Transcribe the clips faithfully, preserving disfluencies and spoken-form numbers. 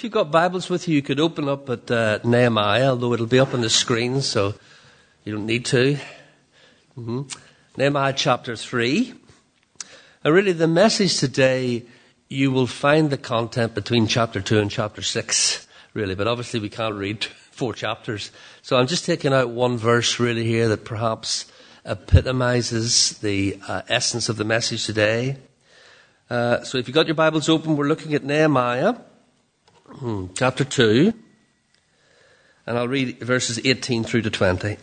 If you've got Bibles with you, you could open up at uh, Nehemiah, although it'll be up on the screen, so you don't need to. Mm-hmm. Nehemiah chapter three. And really the message today, you will find the content between chapter two and chapter six, really. But obviously we can't read four chapters. So I'm just taking out one verse really here that perhaps epitomizes the uh, essence of the message today. Uh, so if you've got your Bibles open, we're looking at Nehemiah. Hmm, chapter two, and I'll read verses eighteen through to twenty.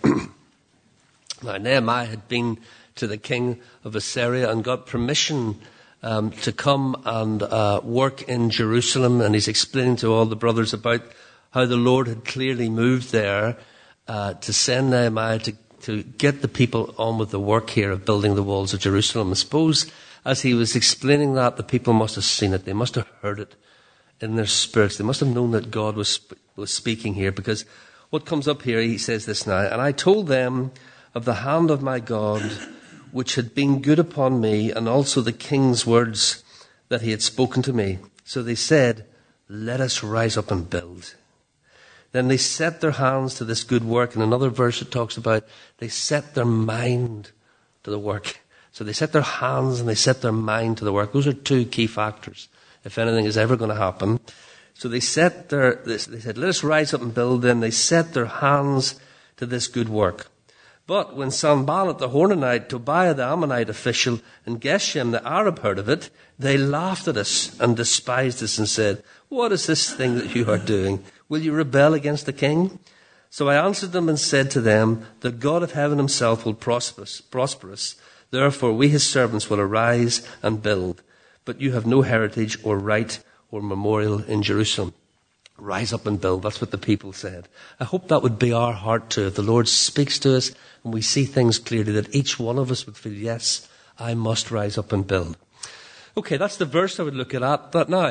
Now, Nehemiah had been to the king of Assyria and got permission um, to come and uh, work in Jerusalem, and he's explaining to all the brothers about how the Lord had clearly moved there uh, to send Nehemiah to, to get the people on with the work here of building the walls of Jerusalem. I suppose as he was explaining that, the people must have seen it, they must have heard it in their spirits. They must have known that God was was speaking here, because what comes up here, he says this now, and I told them of the hand of my God, which had been good upon me, and also the king's words that he had spoken to me. So they said, let us rise up and build. Then they set their hands to this good work. In another verse it talks about they set their mind to the work. So they set their hands and they set their mind to the work. Those are two key factors if anything is ever going to happen. So they set their, they said, let us rise up and build. Then they set their hands to this good work. But when Sanballat the Horonite, Tobiah the Ammonite official, and Geshem the Arab heard of it, they laughed at us and despised us and said, what is this thing that you are doing? Will you rebel against the king? So I answered them and said to them, the God of heaven himself will prosper us. Prosper us. Therefore we his servants will arise and build. But you have no heritage or right or memorial in Jerusalem. Rise up and build. That's what the people said. I hope that would be our heart too. If the Lord speaks to us and we see things clearly, that each one of us would feel, yes, I must rise up and build. Okay, that's the verse I would look at. But now,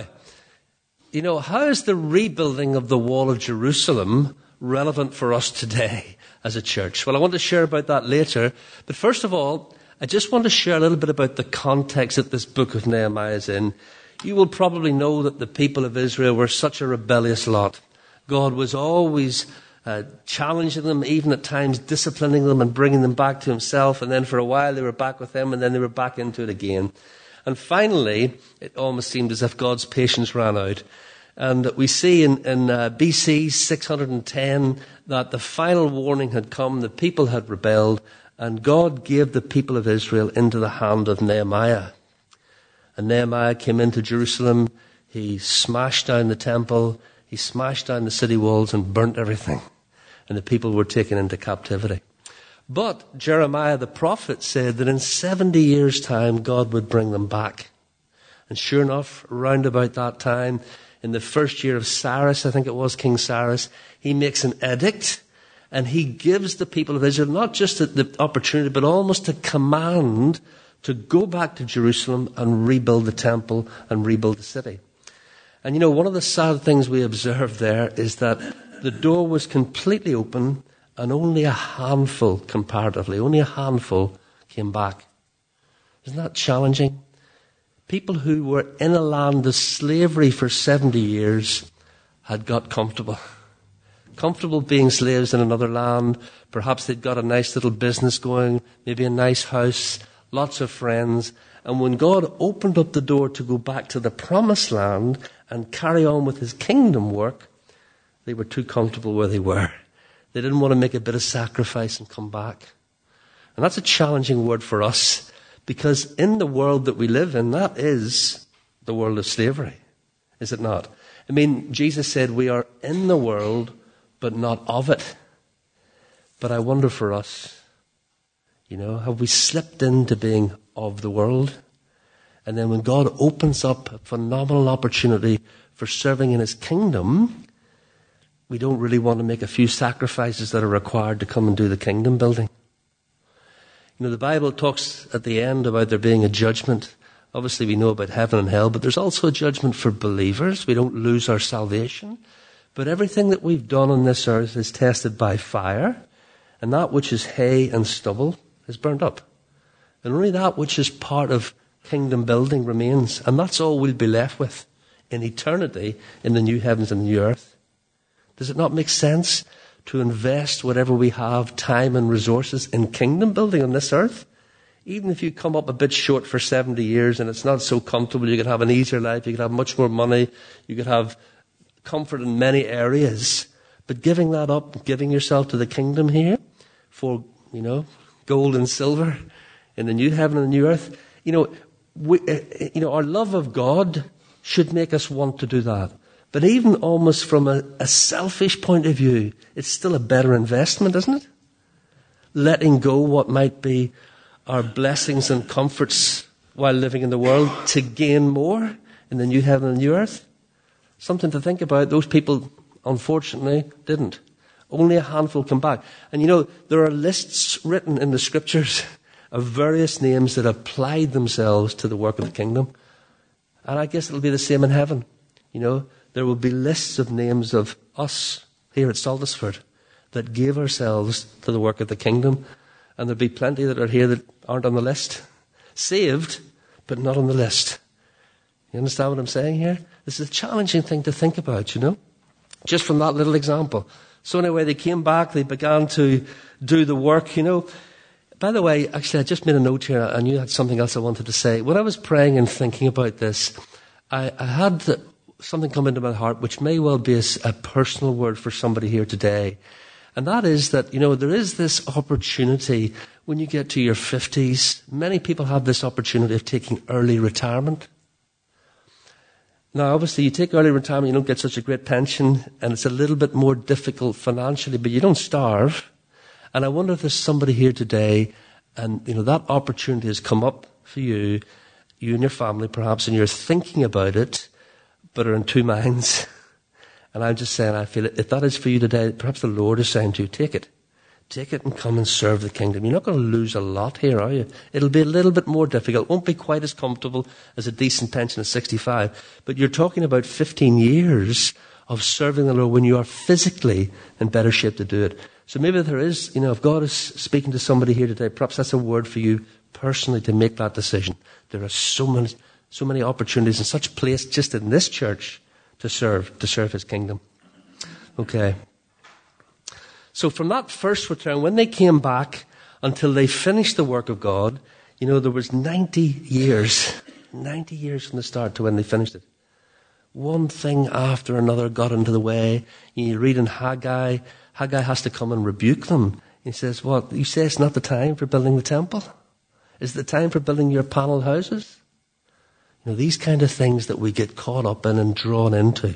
you know, how is the rebuilding of the wall of Jerusalem relevant for us today as a church? Well, I want to share about that later. But first of all, I just want to share a little bit about the context that this book of Nehemiah is in. You will probably know that the people of Israel were such a rebellious lot. God was always uh, challenging them, even at times disciplining them and bringing them back to himself. And then for a while they were back with him, and then they were back into it again. And finally, it almost seemed as if God's patience ran out. And we see in, in uh, B C six hundred ten that the final warning had come. The people had rebelled. And God gave the people of Israel into the hand of Nehemiah. And Nehemiah came into Jerusalem. He smashed down the temple. He smashed down the city walls and burnt everything. And the people were taken into captivity. But Jeremiah the prophet said that in seventy years' time, God would bring them back. And sure enough, round about that time, in the first year of Cyrus, I think it was King Cyrus, he makes an edict. And he gives the people of Israel not just the opportunity, but almost a command to go back to Jerusalem and rebuild the temple and rebuild the city. And you know, one of the sad things we observe there is that the door was completely open and only a handful, comparatively, only a handful came back. Isn't that challenging? People who were in a land of slavery for seventy years had got comfortable. Comfortable being slaves in another land. Perhaps they'd got a nice little business going, maybe a nice house, lots of friends. And when God opened up the door to go back to the promised land and carry on with his kingdom work, they were too comfortable where they were. They didn't want to make a bit of sacrifice and come back. And that's a challenging word for us, because in the world that we live in, that is the world of slavery, is it not? I mean, Jesus said we are in the world, but not of it. But I wonder for us, you know, have we slipped into being of the world? And then when God opens up a phenomenal opportunity for serving in his kingdom, we don't really want to make a few sacrifices that are required to come and do the kingdom building. You know, the Bible talks at the end about there being a judgment. Obviously we know about heaven and hell, but there's also a judgment for believers. We don't lose our salvation. But everything that we've done on this earth is tested by fire, and that which is hay and stubble is burned up. And only that which is part of kingdom building remains, and that's all we'll be left with in eternity in the new heavens and the new earth. Does it not make sense to invest whatever we have, time and resources, in kingdom building on this earth? Even if you come up a bit short for seventy years and it's not so comfortable, you could have an easier life, you could have much more money, you could have comfort in many areas. But giving that up, giving yourself to the kingdom here for, you know, gold and silver in the new heaven and the new earth, you know, we, uh, you know, our love of God should make us want to do that. But even almost from a, a selfish point of view, it's still a better investment, isn't it? Letting go what might be our blessings and comforts while living in the world to gain more in the new heaven and new earth. Something to think about. Those people, unfortunately, didn't. Only a handful come back. And you know, there are lists written in the scriptures of various names that applied themselves to the work of the kingdom. And I guess it'll be the same in heaven. You know, there will be lists of names of us here at Saltersford that gave ourselves to the work of the kingdom. And there'll be plenty that are here that aren't on the list. Saved, but not on the list. You understand what I'm saying here? This is a challenging thing to think about, you know? Just from that little example. So anyway, they came back, they began to do the work, you know. By the way, actually, I just made a note here. I knew I had something else I wanted to say. When I was praying and thinking about this, I, I had something come into my heart, which may well be a, a personal word for somebody here today. And that is that, you know, there is this opportunity when you get to your fifties. Many people have this opportunity of taking early retirement. Now, obviously, you take early retirement, you don't get such a great pension, and it's a little bit more difficult financially, but you don't starve. And I wonder if there's somebody here today, and, you know, that opportunity has come up for you, you and your family perhaps, and you're thinking about it, but are in two minds. And I'm just saying, I feel it, if that is for you today, perhaps the Lord is saying to you, take it. Take it and come and serve the kingdom. You're not going to lose a lot here, are you? It'll be a little bit more difficult. It won't be quite as comfortable as a decent pension at sixty-five. But you're talking about fifteen years of serving the Lord when you are physically in better shape to do it. So maybe there is, you know, if God is speaking to somebody here today, perhaps that's a word for you personally to make that decision. There are so many, so many opportunities in such place just in this church to serve, to serve His kingdom. Okay. So from that first return, when they came back until they finished the work of God, you know, there was ninety years, ninety years from the start to when they finished it. One thing after another got into the way. You read in Haggai, Haggai has to come and rebuke them. He says, what, you say it's not the time for building the temple? Is it the time for building your panel houses? You know, these kind of things that we get caught up in and drawn into.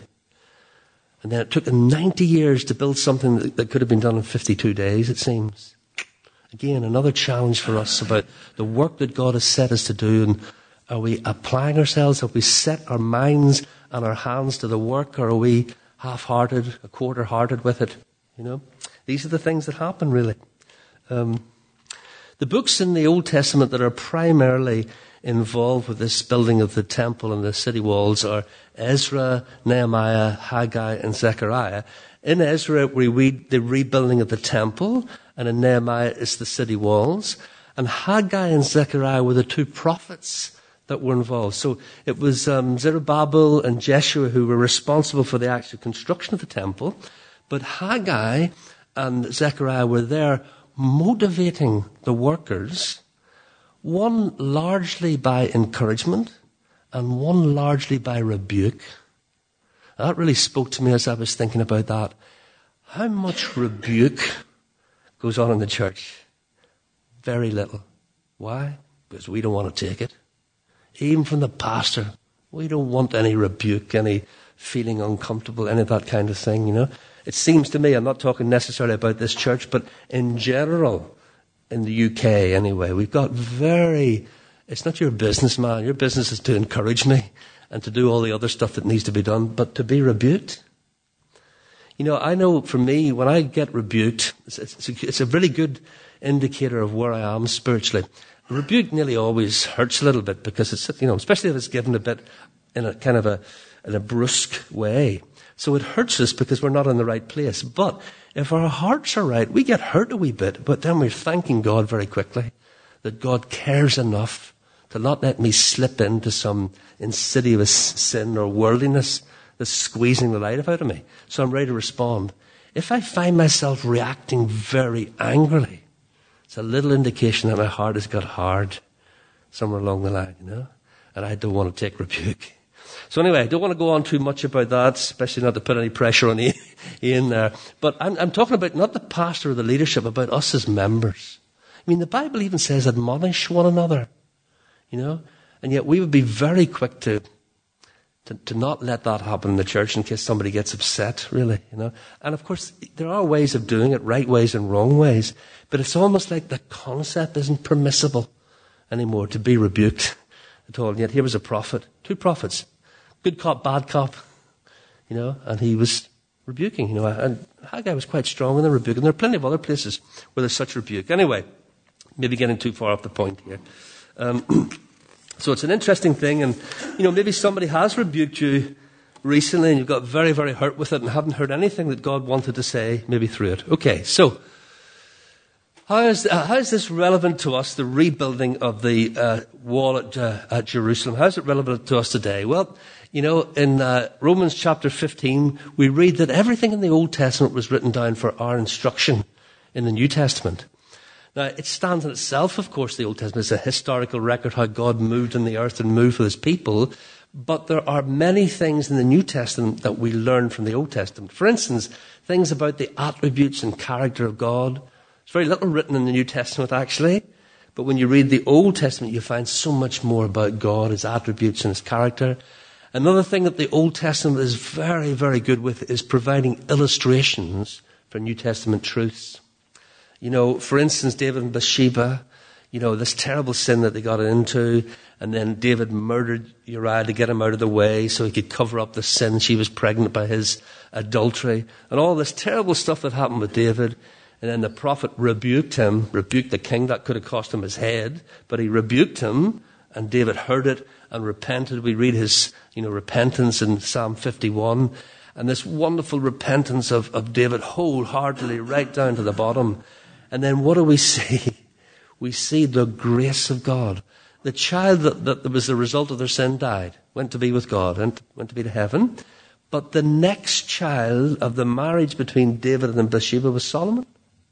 And then it took them ninety years to build something that, that could have been done in fifty-two days, it seems. Again, another challenge for us about the work that God has set us to do. And are we applying ourselves? Have we set our minds and our hands to the work? Or are we half-hearted, a quarter-hearted with it? You know, these are the things that happen, really. Um, the books in the Old Testament that are primarily involved with this building of the temple and the city walls are Ezra, Nehemiah, Haggai, and Zechariah. In Ezra, we read the rebuilding of the temple, and in Nehemiah, it's the city walls. And Haggai and Zechariah were the two prophets that were involved. So it was um, Zerubbabel and Jeshua who were responsible for the actual construction of the temple. But Haggai and Zechariah were there motivating the workers, one largely by encouragement and one largely by rebuke. That really spoke to me as I was thinking about that. How much rebuke goes on in the church? Very little. Why? Because we don't want to take it. Even from the pastor, we don't want any rebuke, any feeling uncomfortable, any of that kind of thing, you know. It seems to me, I'm not talking necessarily about this church, but in general, in the U K anyway, we've got very, it's not your business, man. Your business is to encourage me and to do all the other stuff that needs to be done, but to be rebuked. You know, I know for me, when I get rebuked, it's, it's, a, it's a really good indicator of where I am spiritually. A rebuke nearly always hurts a little bit because it's, you know, especially if it's given a bit in a kind of a, in a brusque way. So it hurts us because we're not in the right place. But if our hearts are right, we get hurt a wee bit, but then we're thanking God very quickly that God cares enough to not let me slip into some insidious sin or worldliness that's squeezing the life out of me. So I'm ready to respond. If I find myself reacting very angrily, it's a little indication that my heart has got hard somewhere along the line, you know, and I don't want to take rebuke. So anyway, I don't want to go on too much about that, especially not to put any pressure on Ian there. But I'm, I'm talking about not the pastor or the leadership, about us as members. I mean, the Bible even says admonish one another, you know, and yet we would be very quick to, to, to not let that happen in the church in case somebody gets upset, really, you know. And of course, there are ways of doing it, right ways and wrong ways, but it's almost like the concept isn't permissible anymore to be rebuked at all. And yet here was a prophet, two prophets. Good cop, bad cop, you know, and he was rebuking, you know, and Haggai was quite strong in the rebuke. And there are plenty of other places where there's such rebuke. Anyway, maybe getting too far off the point here. Um, so it's an interesting thing, and, you know, maybe somebody has rebuked you recently and you've got very, very hurt with it and haven't heard anything that God wanted to say, maybe through it. Okay, so How is, uh, how is this relevant to us, the rebuilding of the uh, wall at, uh, at Jerusalem? How is it relevant to us today? Well, you know, in uh, Romans chapter fifteen, we read that everything in the Old Testament was written down for our instruction in the New Testament. Now, it stands in itself, of course, the Old Testament is a historical record how God moved in the earth and moved with his people. But there are many things in the New Testament that we learn from the Old Testament. For instance, things about the attributes and character of God. There's very little written in the New Testament, actually. But when you read the Old Testament, you find so much more about God, his attributes and his character. Another thing that the Old Testament is very, very good with is providing illustrations for New Testament truths. You know, for instance, David and Bathsheba, you know, this terrible sin that they got into, and then David murdered Uriah to get him out of the way so he could cover up the sin. She was pregnant by his adultery, and all this terrible stuff that happened with David. And then the prophet rebuked him, rebuked the king. That could have cost him his head, but he rebuked him, and David heard it and repented. We read his, you know, repentance in Psalm fifty-one, and this wonderful repentance of, of David wholeheartedly right down to the bottom. And then what do we see? We see the grace of God. The child that, that was the result of their sin died, went to be with God, and went to be to heaven. But the next child of the marriage between David and Bathsheba was Solomon,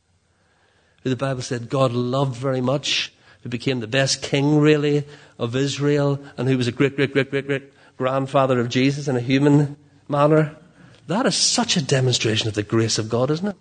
who the Bible said God loved very much, who became the best king, really, of Israel, and who was a great, great, great, great, great grandfather of Jesus in a human manner. That is such a demonstration of the grace of God, isn't it?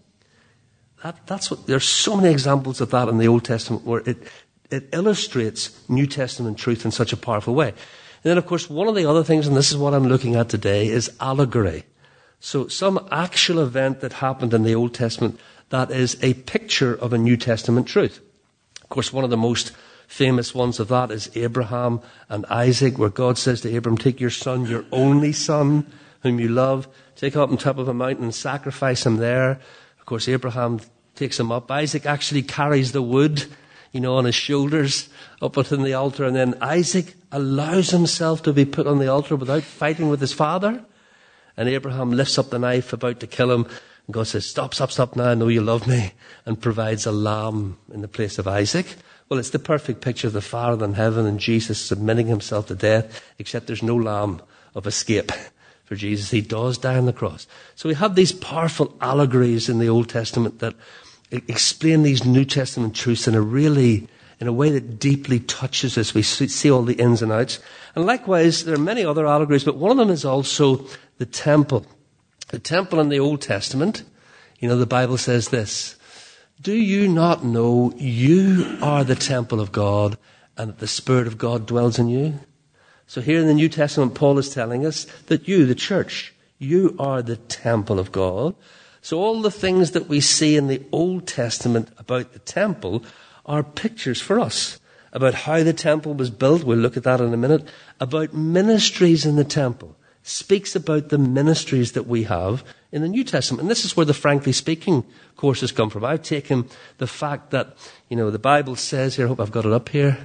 That, that's what, there's so many examples of that in the Old Testament where it, it illustrates New Testament truth in such a powerful way. And then, of course, one of the other things, and this is what I'm looking at today, is allegory. So some actual event that happened in the Old Testament that is a picture of a New Testament truth. Of course, one of the most famous ones of that is Abraham and Isaac, where God says to Abraham, take your son, your only son, whom you love, take him up on top of a mountain and sacrifice him there. Of course, Abraham takes him up. Isaac actually carries the wood, you know, on his shoulders up within the altar. And then Isaac allows himself to be put on the altar without fighting with his father. And Abraham lifts up the knife about to kill him. And God says, stop, stop, stop now, I know you love me, and provides a lamb in the place of Isaac. Well, it's the perfect picture of the Father in heaven and Jesus submitting himself to death, except there's no lamb of escape for Jesus. He does die on the cross. So we have these powerful allegories in the Old Testament that explain these New Testament truths in a really, in a way that deeply touches us. We see all the ins and outs. And likewise, there are many other allegories, but one of them is also the temple. The temple in the Old Testament, you know, the Bible says this, do you not know you are the temple of God and that the Spirit of God dwells in you? So here in the New Testament, Paul is telling us that you, the church, you are the temple of God. So all the things that we see in the Old Testament about the temple are pictures for us about how the temple was built. We'll look at that in a minute. About ministries in the temple. Speaks about the ministries that we have in the New Testament. And this is where the Frankly Speaking courses come from. I've taken the fact that, you know, the Bible says here, I hope I've got it up here.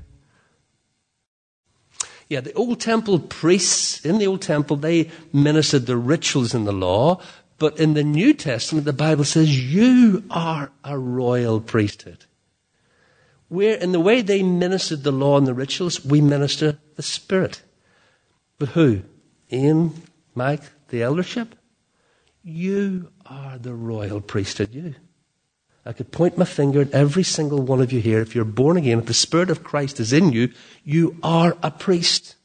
Yeah, the Old Temple priests, in the Old Temple, they ministered the rituals in the law. But in the New Testament, the Bible says, you are a royal priesthood. We're, in the way they ministered the law and the rituals, we minister the Spirit. But who? Ian, Mike, the eldership? You are the royal priesthood, you. I could point my finger at every single one of you here. If you're born again, if the Spirit of Christ is in you, you are a priest.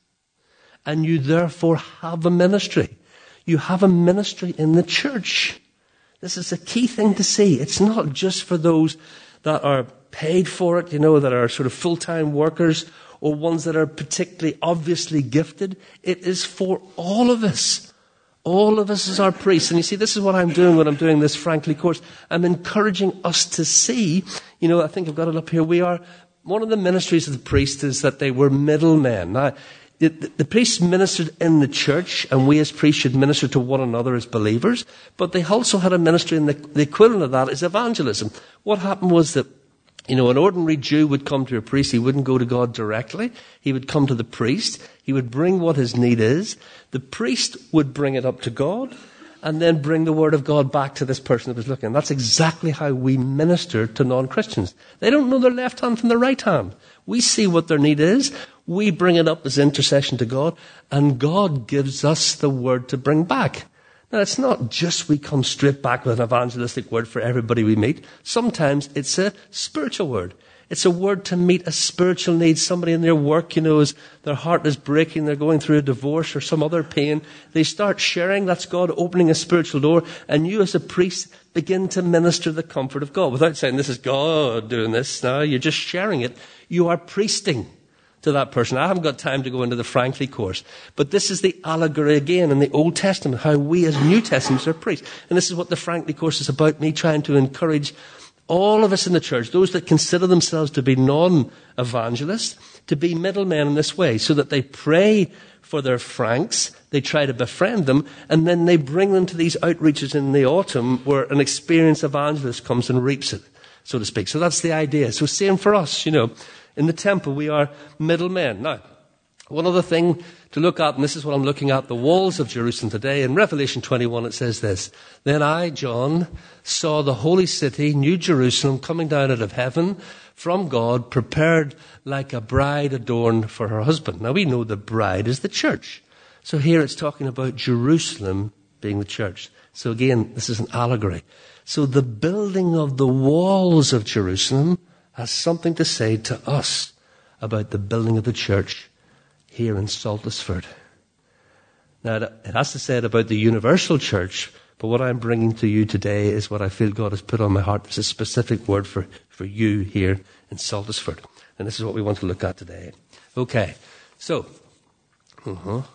And you therefore have a ministry. You have a ministry in the church. This is a key thing to see. It's not just for those that are paid for it, you know, that are sort of full-time workers or ones that are particularly obviously gifted. It is for all of us. All of us as our priests. And you see, this is what I'm doing when I'm doing this Frankly course. I'm encouraging us to see, you know, I think I've got it up here. We are, one of the ministries of the priest is that they were middlemen. Now, the, the, the priests ministered in the church, and we as priests should minister to one another as believers. But they also had a ministry, and the, the equivalent of that is evangelism. What happened was that, you know, an ordinary Jew would come to a priest. He wouldn't go to God directly. He would come to the priest. He would bring what his need is. The priest would bring it up to God and then bring the word of God back to this person that was looking. That's exactly how we minister to non-Christians. They don't know their left hand from their right hand. We see what their need is. We bring it up as intercession to God, and God gives us the word to bring back. Now, it's not just we come straight back with an evangelistic word for everybody we meet. Sometimes it's a spiritual word. It's a word to meet a spiritual need. Somebody in their work, you know, is, their heart is breaking, they're going through a divorce or some other pain. They start sharing. That's God opening a spiritual door. And you as a priest begin to minister the comfort of God. Without saying, this is God doing this. No, you're just sharing it. You are priesting to that person. I haven't got time to go into the Frankly course. But this is the allegory again in the Old Testament, how we as New Testaments are priests. And this is what the Frankly course is about, me trying to encourage all of us in the church, those that consider themselves to be non-evangelists, to be middlemen in this way, so that they pray for their Franks, they try to befriend them, and then they bring them to these outreaches in the autumn where an experienced evangelist comes and reaps it, so to speak. So that's the idea. So same for us, you know. In the temple, we are middlemen. Now, one other thing to look at, and this is what I'm looking at, the walls of Jerusalem today. In Revelation twenty-one, it says this: Then I, John, saw the holy city, New Jerusalem, coming down out of heaven from God, prepared like a bride adorned for her husband. Now, we know the bride is the church. So here it's talking about Jerusalem being the church. So again, this is an allegory. So the building of the walls of Jerusalem has something to say to us about the building of the church here in Saltersford. Now, it has to say it about the universal church, but what I'm bringing to you today is what I feel God has put on my heart. There's a specific word for, for you here in Saltersford. And this is what we want to look at today. Okay, so, uh-huh. All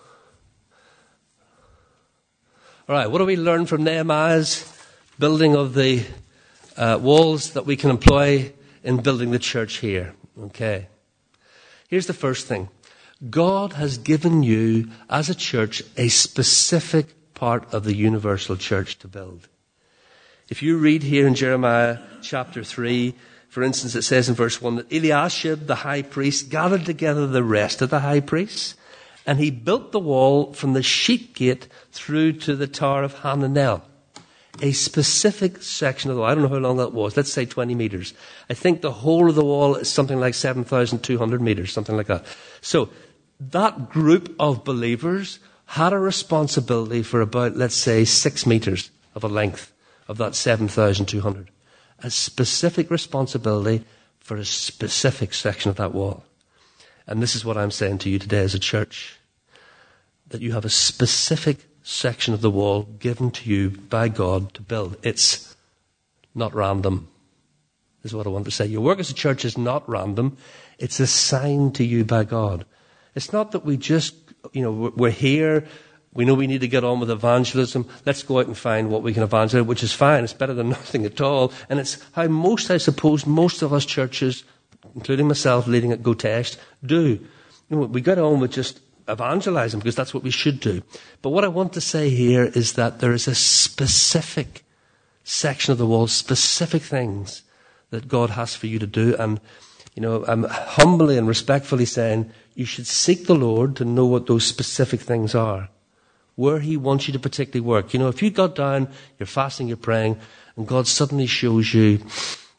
right, what do we learn from Nehemiah's building of the uh, walls that we can employ in building the church here? Okay. Here's the first thing. God has given you, as a church, a specific part of the universal church to build. If you read here in Jeremiah chapter three, for instance, it says in verse one that Eliashib, the high priest, gathered together the rest of the high priests, and he built the wall from the sheep gate through to the Tower of Hananel. A specific section of the wall. I don't know how long that was. Let's say twenty meters. I think the whole of the wall is something like seven thousand two hundred meters, something like that. So that group of believers had a responsibility for about, let's say, six meters of a length of that seven thousand two hundred. A specific responsibility for a specific section of that wall. And this is what I'm saying to you today as a church. That you have a specific section of the wall given to you by God to build. It's not random. This is what I want to say. Your work as a church is not random. It's assigned to you by God. It's not that we just, you know, we're here. We know we need to get on with evangelism. Let's go out and find what we can evangelize, which is fine. It's better than nothing at all. And it's how most, I suppose, most of us churches, including myself leading at Gotesh, do. You know, we get on with just evangelizing because that's what we should do. But what I want to say here is that there is a specific section of the wall, specific things that God has for you to do. And, you know, I'm humbly and respectfully saying you should seek the Lord to know what those specific things are, where he wants you to particularly work. You know, if you got down, you're fasting, you're praying, and God suddenly shows you,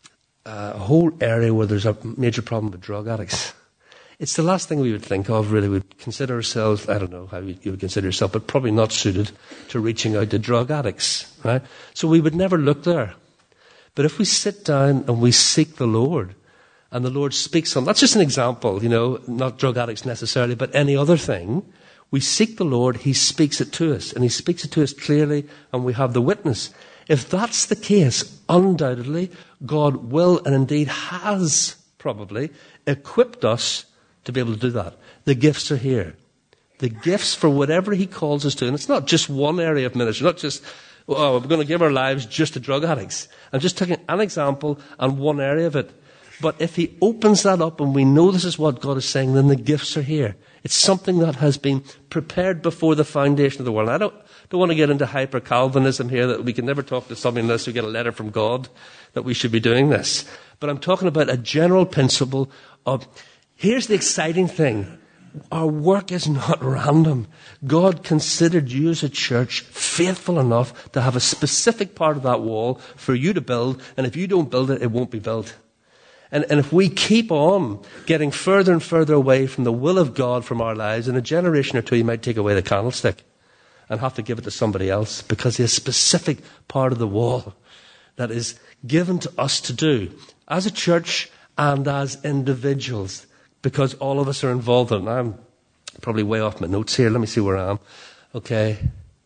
uh, a whole area where there's a major problem with drug addicts. It's the last thing we would think of, really. We'd consider ourselves, I don't know how you would consider yourself, but probably not suited to reaching out to drug addicts, right? So we would never look there. But if we sit down and we seek the Lord, and the Lord speaks on, that's just an example, you know, not drug addicts necessarily, but any other thing. We seek the Lord, He speaks it to us, and He speaks it to us clearly, and we have the witness. If that's the case, undoubtedly, God will and indeed has probably equipped us to be able to do that. The gifts are here. The gifts for whatever He calls us to. And it's not just one area of ministry, not just, oh, we're going to give our lives just to drug addicts. I'm just taking an example and one area of it. But if He opens that up and we know this is what God is saying, then the gifts are here. It's something that has been prepared before the foundation of the world. And I don't, don't want to get into hyper-Calvinism here, that we can never talk to somebody unless we get a letter from God that we should be doing this. But I'm talking about a general principle of, here's the exciting thing. Our work is not random. God considered you as a church faithful enough to have a specific part of that wall for you to build. And if you don't build it, it won't be built. And, and if we keep on getting further and further away from the will of God from our lives, in a generation or two, you might take away the candlestick and have to give it to somebody else, because there's a specific part of the wall that is given to us to do as a church and as individuals, because all of us are involved in it. I'm probably way off my notes here. Let me see where I am. Okay.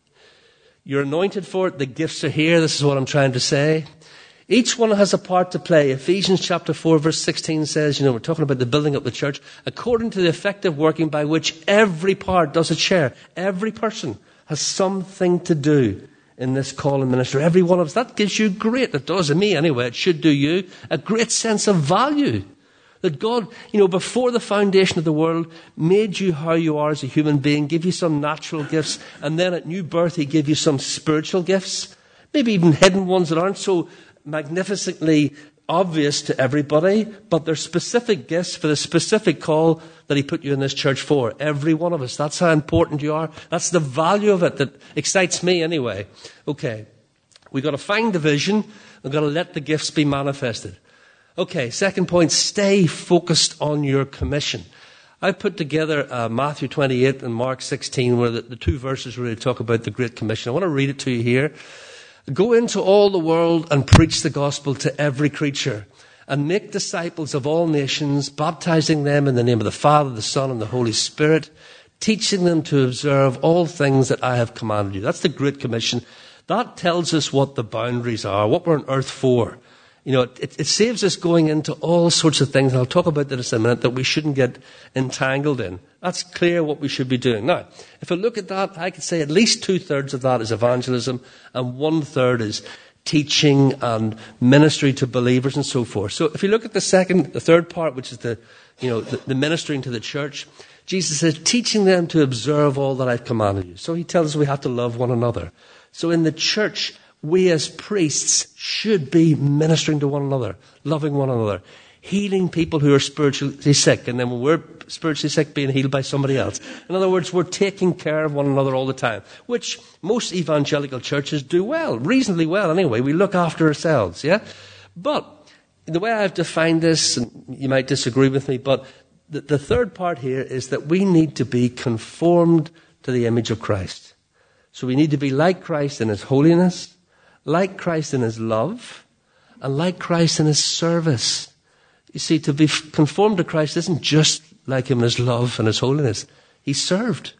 You're anointed for it. The gifts are here. This is what I'm trying to say. Each one has a part to play. Ephesians chapter four verse sixteen says, you know, we're talking about the building up the church, according to the effective working by which every part does its share. Every person has something to do in this call and ministry. Every one of us. That gives you great, it does in me anyway, it should do you, a great sense of value. That God, you know, before the foundation of the world, made you how you are as a human being, gave you some natural gifts, and then at new birth He gave you some spiritual gifts, maybe even hidden ones that aren't so magnificently obvious to everybody, but they're specific gifts for the specific call that He put you in this church for. Every one of us. That's how important you are. That's the value of it that excites me anyway. Okay. We've got to find the vision. We've got to let the gifts be manifested. Okay. Second point, stay focused on your commission. I put together uh, Matthew twenty-eight and Mark sixteen, where the, the two verses really talk about the Great Commission. I want to read it to you here. Go into all the world and preach the gospel to every creature, and make disciples of all nations, baptizing them in the name of the Father, the Son, and the Holy Spirit, teaching them to observe all things that I have commanded you. That's the Great Commission. That tells us what the boundaries are, what we're on earth for. You know, it, it saves us going into all sorts of things, and I'll talk about that in a minute, that we shouldn't get entangled in. That's clear what we should be doing. Now, if I look at that, I could say at least two-thirds of that is evangelism, and one-third is teaching and ministry to believers and so forth. So if you look at the second, the third part, which is the, you know, the, the ministering to the church, Jesus says, teaching them to observe all that I've commanded you. So He tells us we have to love one another. So in the church, we as priests should be ministering to one another, loving one another, healing people who are spiritually sick, and then when we're spiritually sick, being healed by somebody else. In other words, we're taking care of one another all the time, which most evangelical churches do well, reasonably well anyway. We look after ourselves, yeah? But the way I've defined this, and you might disagree with me, but the, the third part here is that we need to be conformed to the image of Christ. So we need to be like Christ in His holiness, like Christ in His love, and like Christ in His service. You see, to be conformed to Christ isn't just like Him in His love and His holiness. He served.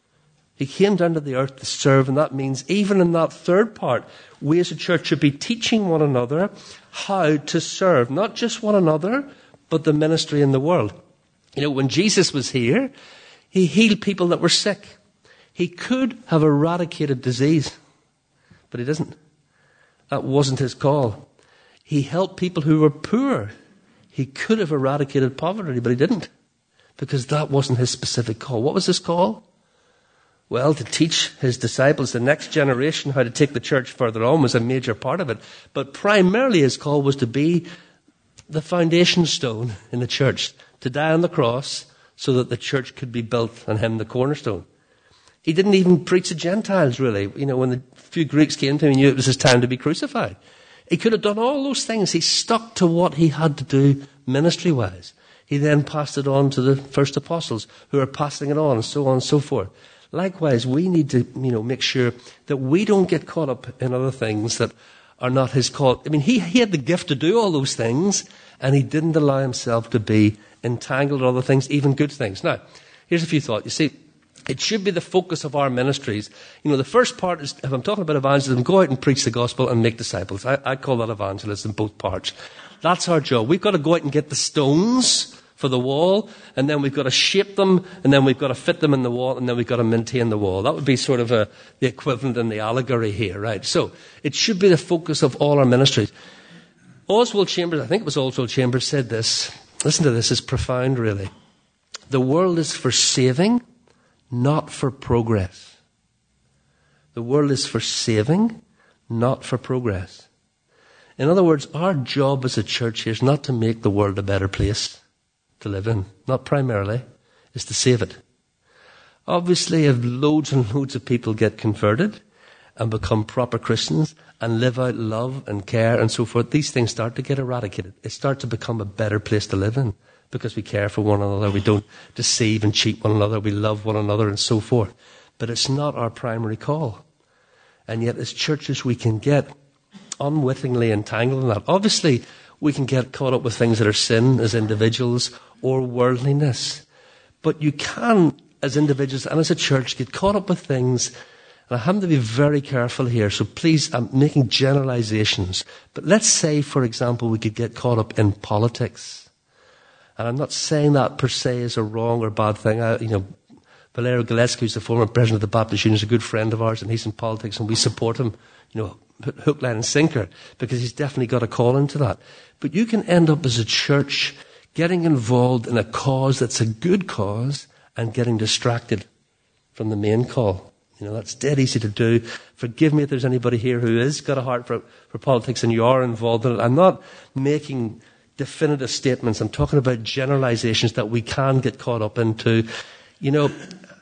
He came down to the earth to serve, and that means even in that third part, we as a church should be teaching one another how to serve, not just one another, but the ministry in the world. You know, when Jesus was here, He healed people that were sick. He could have eradicated disease, but He doesn't. That wasn't His call. He helped people who were poor. He could have eradicated poverty, but He didn't, because that wasn't His specific call. What was His call? Well, to teach His disciples, the next generation, how to take the church further on was a major part of it. But primarily His call was to be the foundation stone in the church, to die on the cross so that the church could be built on Him, the cornerstone. He didn't even preach to Gentiles, really. You know, when the few Greeks came to Him, He knew it was His time to be crucified. He could have done all those things. He stuck to what he had to do ministry-wise. He then passed it on to the first apostles, who are passing it on, and so on and so forth. Likewise, we need to, you know, make sure that we don't get caught up in other things that are not his call. I mean, he, he had the gift to do all those things, and he didn't allow himself to be entangled in other things, even good things. Now, here's a few thoughts. You see, it should be the focus of our ministries. You know, the first part is, if I'm talking about evangelism, go out and preach the gospel and make disciples. I, I call that evangelism, both parts. That's our job. We've got to go out and get the stones for the wall, and then we've got to shape them, and then we've got to fit them in the wall, and then we've got to maintain the wall. That would be sort of a, the equivalent in the allegory here, right? So, it should be the focus of all our ministries. Oswald Chambers, I think it was Oswald Chambers, said this. Listen to this, it's profound, really. The world is for saving, not for progress. The world is for saving, not for progress. In other words, our job as a church here is not to make the world a better place to live in. Not primarily. Is to save it. Obviously, if loads and loads of people get converted and become proper Christians and live out love and care and so forth, these things start to get eradicated. It starts to become a better place to live in because we care for one another. We don't deceive and cheat one another. We love one another and so forth. But it's not our primary call. And yet, as churches, we can get unwittingly entangled in that. Obviously, we can get caught up with things that are sin as individuals or worldliness. But you can, as individuals and as a church, get caught up with things. And I have to be very careful here. So please, I'm making generalizations. But let's say, for example, we could get caught up in politics. And I'm not saying that per se is a wrong or bad thing. I, you know, Valerio Gillespie, who's the former president of the Baptist Union, is a good friend of ours, and he's in politics, and we support him, you know, hook, line and sinker, because he's definitely got a call into that. But you can end up as a church getting involved in a cause that's a good cause and getting distracted from the main call. You know, that's dead easy to do. Forgive me if there's anybody here who has got a heart for, for politics and you are involved in it. I'm not making definitive statements. I'm talking about generalizations that we can get caught up into. You know,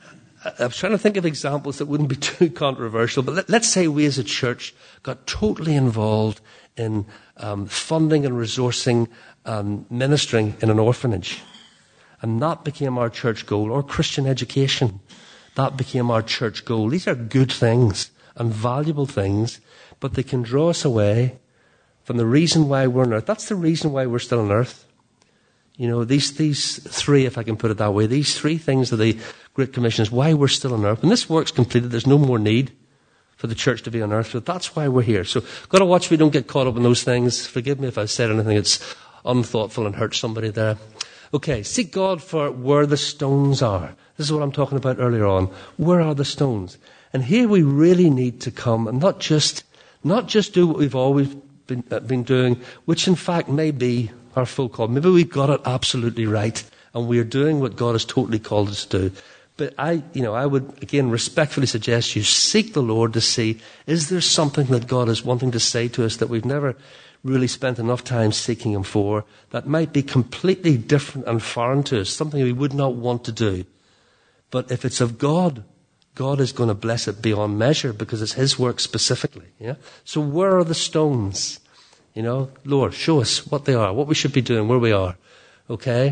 I was trying to think of examples that wouldn't be too controversial, but let, let's say we as a church got totally involved in um, funding and resourcing um, ministering in an orphanage. And that became our church goal, or Christian education. That became our church goal. These are good things and valuable things, but they can draw us away from the reason why we're on earth. That's the reason why we're still on earth. You know, these these three, if I can put it that way, these three things of the Great Commission is why we're still on earth. When this work's completed, there's no more need for the church to be on earth. So that's why we're here. So got to watch we don't get caught up in those things. Forgive me if I've said anything that's unthoughtful and hurt somebody there. Okay, seek God for where the stones are. This is what I'm talking about earlier on. Where are the stones? And here we really need to come and not just not just do what we've always been, uh, been doing, which in fact may be our full call. Maybe we've got it absolutely right and we are doing what God has totally called us to do. But I, you know, I would again respectfully suggest you seek the Lord to see, is there something that God is wanting to say to us that we've never really spent enough time seeking Him for, that might be completely different and foreign to us, something we would not want to do. But if it's of God, God is going to bless it beyond measure because it's His work specifically. Yeah. So where are the stones? You know, Lord, show us what they are, what we should be doing, where we are. Okay?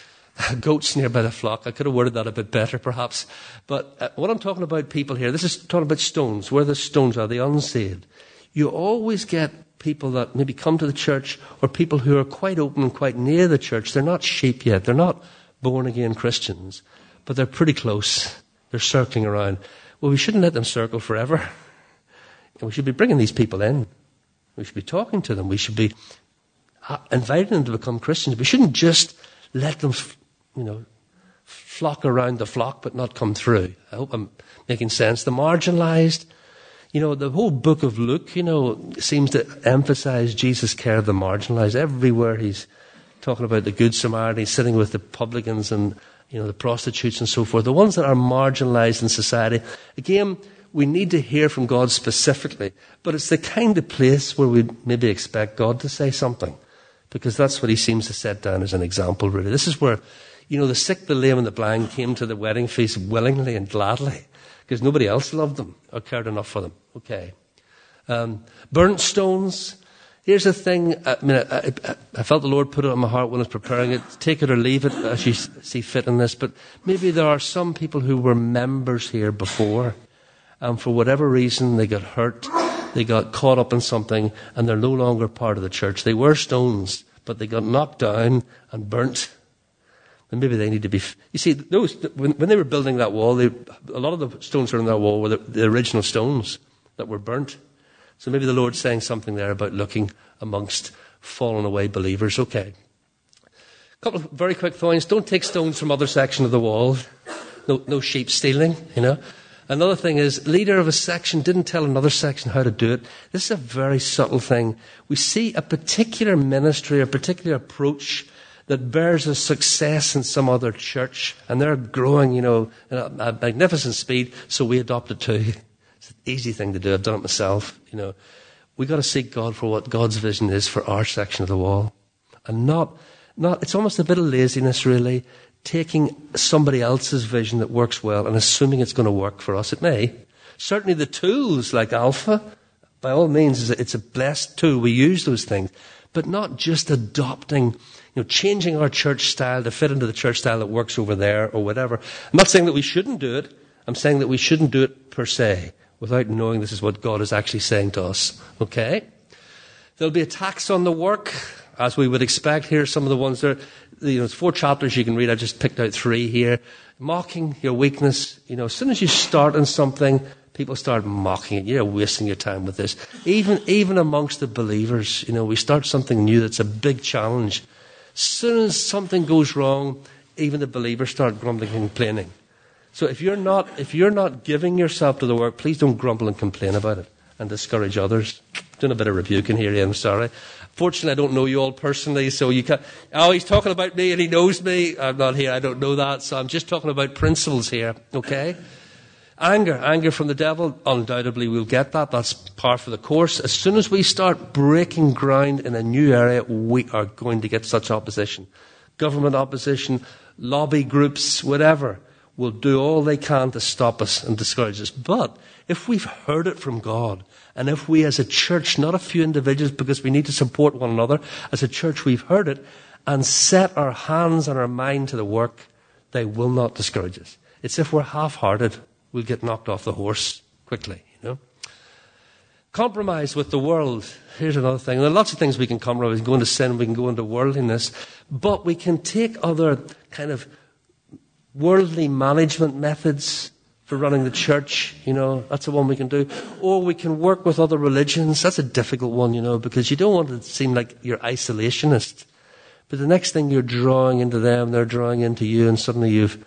Goats near by the flock. I could have worded that a bit better, perhaps. But uh, what I'm talking about, people here, this is talking about stones. Where the stones are, the unsaved. You always get people that maybe come to the church, or people who are quite open and quite near the church. They're not sheep yet. They're not born-again Christians. But they're pretty close. They're circling around. Well, we shouldn't let them circle forever. We should be bringing these people in. We should be talking to them. We should be inviting them to become Christians. We shouldn't just let them, you know, flock around the flock but not come through. I hope I'm making sense. The marginalized, you know, the whole book of Luke, you know, seems to emphasize Jesus' care of the marginalized. Everywhere he's talking about the Good Samaritan, he's sitting with the publicans and, you know, the prostitutes and so forth, the ones that are marginalized in society. Again, we need to hear from God specifically, but it's the kind of place where we maybe expect God to say something, because that's what He seems to set down as an example, really. This is where, you know, the sick, the lame, and the blind came to the wedding feast willingly and gladly, because nobody else loved them or cared enough for them. Okay. Um, burnt stones, Here's the thing. I mean, I, I, I felt the Lord put it on my heart when I was preparing it. Take it or leave it as you see fit in this. But maybe there are some people who were members here before, and for whatever reason they got hurt, they got caught up in something, and they're no longer part of the church. They were stones, but they got knocked down and burnt. And maybe they need to be... You see, those when, when they were building that wall, they, a lot of the stones that are in that wall were the, the original stones that were burnt. So maybe the Lord's saying something there about looking amongst fallen away believers. Okay. A couple of very quick points. Don't take stones from other section of the wall. No, no sheep stealing, you know. Another thing is, leader of a section didn't tell another section how to do it. This is a very subtle thing. We see a particular ministry, a particular approach that bears a success in some other church, and they're growing, you know, at a magnificent speed, so we adopt it too. It's an easy thing to do. I've done it myself, you know. We've got to seek God for what God's vision is for our section of the wall. And not, not, it's almost a bit of laziness, really, taking somebody else's vision that works well and assuming it's going to work for us. It may. Certainly the tools like Alpha, by all means, it's a blessed tool. We use those things. But not just adopting, you know, changing our church style to fit into the church style that works over there or whatever. I'm not saying that we shouldn't do it. I'm saying that we shouldn't do it per se, without knowing this is what God is actually saying to us. Okay? There'll be attacks on the work, as we would expect. Here are some of the ones there. You know, it's four chapters you can read. I just picked out three here. Mocking your weakness. You know, as soon as you start on something, people start mocking it. You're wasting your time with this. Even, even amongst the believers, you know, we start something new that's a big challenge. As soon as something goes wrong, even the believers start grumbling and complaining. So if you're not, if you're not giving yourself to the work, please don't grumble and complain about it and discourage others. Doing a bit of rebuking here, Ian, I'm sorry. Fortunately, I don't know you all personally, so you can't... Oh, he's talking about me and he knows me. I'm not here, I don't know that, so I'm just talking about principles here, okay? Anger, anger from the devil, undoubtedly we'll get that. That's par for the course. As soon as we start breaking ground in a new area, we are going to get such opposition. Government opposition, lobby groups, whatever, will do all they can to stop us and discourage us. But if we've heard it from God, and if we as a church, not a few individuals, because we need to support one another, as a church we've heard it, and set our hands and our mind to the work, they will not discourage us. It's if we're half-hearted, we'll get knocked off the horse quickly, you know. Compromise with the world. Here's another thing. There are lots of things we can compromise. We can go into sin, we can go into worldliness, but we can take other kind of worldly management methods for running the church, you know, that's the one we can do. Or we can work with other religions. That's a difficult one, you know, because you don't want to seem like you're isolationist. But the next thing you're drawing into them, they're drawing into you, and suddenly you've,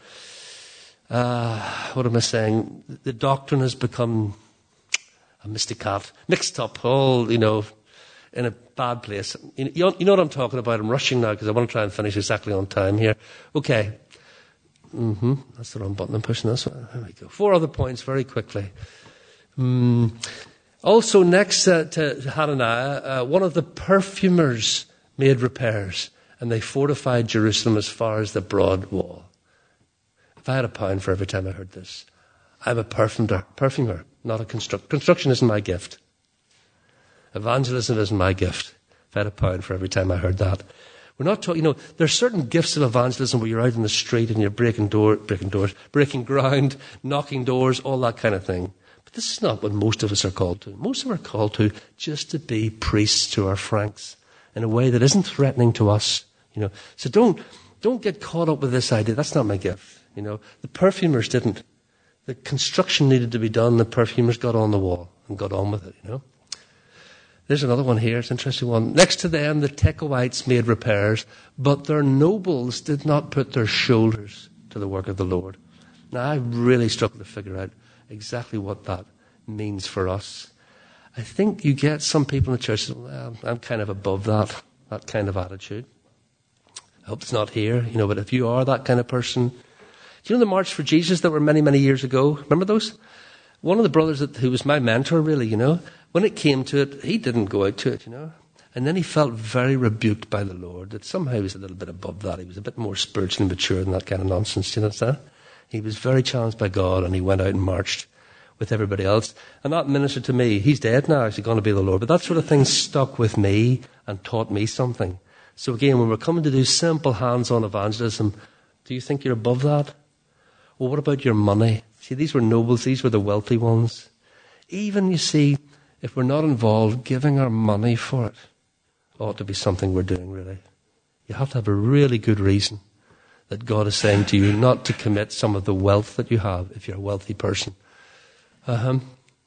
uh, what am I saying? The doctrine has become a mysticat, mixed up, all, you know, in a bad place. You know, you know what I'm talking about? I'm rushing now because I want to try and finish exactly on time here. Okay. Mm-hmm. That's the wrong button I'm pushing. This one. There we go. Four other points very quickly. Mm. Also, next uh, to Hananiah, uh, one of the perfumers made repairs, and they fortified Jerusalem as far as the broad wall. If I had a pound for every time I heard this, I'm a perfumer, perfumer, not a constructor. Construction isn't my gift. Evangelism isn't my gift. If I had a pound for every time I heard that. We're not talking, you know, there's certain gifts of evangelism where you're out in the street and you're breaking door, breaking doors, breaking ground, knocking doors, all that kind of thing. But this is not what most of us are called to. Most of us are called to just to be priests to our Franks in a way that isn't threatening to us, you know. So don't, don't get caught up with this idea. That's not my gift, you know. The perfumers didn't. The construction needed to be done. The perfumers got on the wall and got on with it, you know. There's another one here. It's an interesting one. Next to them, the Tekoites made repairs, but their nobles did not put their shoulders to the work of the Lord. Now, I really struggle to figure out exactly what that means for us. I think you get some people in the church that, well, I'm kind of above that, that kind of attitude. I hope it's not here, you know, but if you are that kind of person. Do you know the March for Jesus that were many, many years ago? Remember those? One of the brothers that, who was my mentor, really, you know, when it came to it, he didn't go out to it, you know. And then he felt very rebuked by the Lord that somehow he was a little bit above that. He was a bit more spiritually mature than that kind of nonsense, do you understand? He was very challenged by God, and he went out and marched. with everybody else. And that ministered to me. He's dead now. He's going to be the Lord. But that sort of thing stuck with me and taught me something. So again, when we're coming to do simple hands-on evangelism, do you think you're above that? Well, what about your money? See, these were nobles. These were the wealthy ones. Even, you see, if we're not involved, giving our money for it ought to be something we're doing, really. You have to have a really good reason that God is saying to you not to commit some of the wealth that you have if you're a wealthy person. Uh-huh.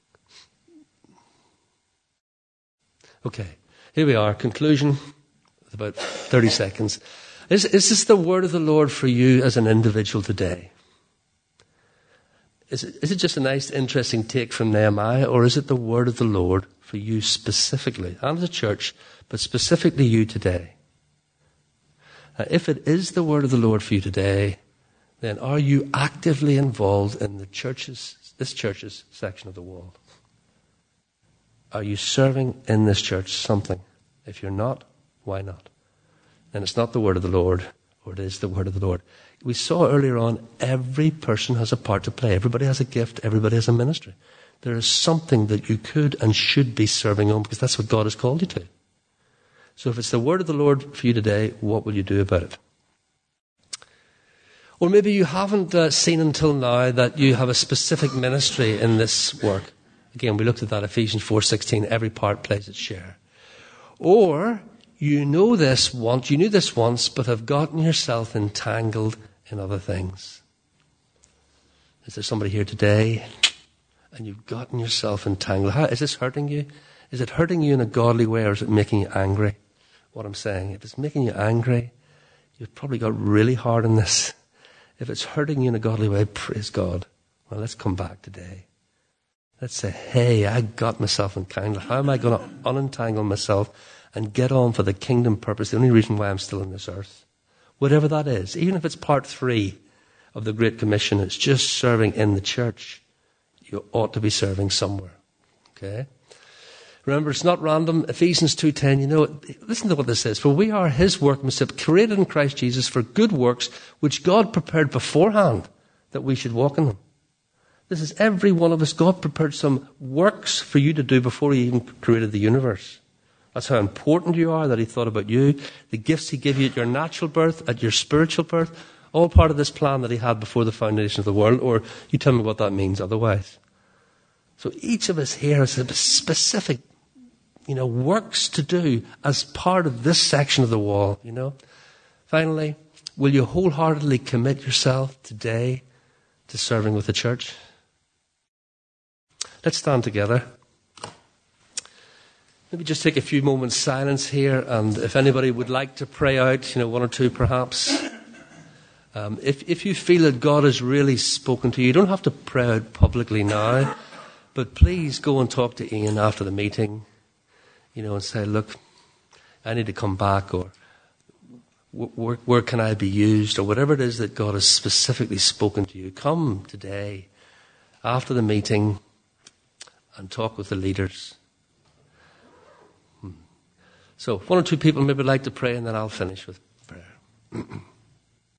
Okay, here we are. Conclusion, with about thirty seconds. Is, is this the word of the Lord for you as an individual today? Is it, is it just a nice, interesting take from Nehemiah, or is it the word of the Lord for you specifically, and the church, but specifically you today? Uh, if it is the word of the Lord for you today, then are you actively involved in the church's, this church's section of the wall? Are you serving in this church something? If you're not, why not? Then it's not the word of the Lord, or it is the word of the Lord. We saw earlier on, every person has a part to play. Everybody has a gift. Everybody has a ministry. There is something that you could and should be serving on, because that's what God has called you to. So if it's the word of the Lord for you today, what will you do about it? Or maybe you haven't uh, seen until now that you have a specific ministry in this work. Again, we looked at that, Ephesians four sixteen, every part plays its share. Or you know this once, you knew this once, but have gotten yourself entangled in other things. Is there somebody here today and you've gotten yourself entangled? How, is this hurting you? Is it hurting you in a godly way, or is it making you angry? What I'm saying, if it's making you angry, you've probably got really hard in this. If it's hurting you in a godly way, praise God. Well, let's come back today. Let's say, hey, I got myself entangled. How am I going to unentangle myself and get on for the kingdom purpose? The only reason why I'm still on this earth. Whatever that is, even if it's part three of the Great Commission, it's just serving in the church. You ought to be serving somewhere. Okay? Remember, it's not random. Ephesians two ten, you know, listen to what this says. For we are his workmanship, created in Christ Jesus for good works, which God prepared beforehand that we should walk in them. This is every one of us. God prepared some works for you to do before he even created the universe. That's how important you are, that he thought about you. The gifts he gave you at your natural birth, at your spiritual birth, all part of this plan that he had before the foundation of the world. Or you tell me what that means otherwise. So each of us here has a specific, you know, works to do as part of this section of the wall, you know. Finally, will you wholeheartedly commit yourself today to serving with the church? Let's stand together. Maybe just take a few moments silence here, and if anybody would like to pray out, you know, one or two perhaps. Um, if, if you feel that God has really spoken to you, you don't have to pray out publicly now, but please go and talk to Ian after the meeting, you know, and say, look, I need to come back, or where, where can I be used, or whatever it is that God has specifically spoken to you. Come today after the meeting and talk with the leaders. Hmm. So one or two people maybe like to pray, and then I'll finish with prayer.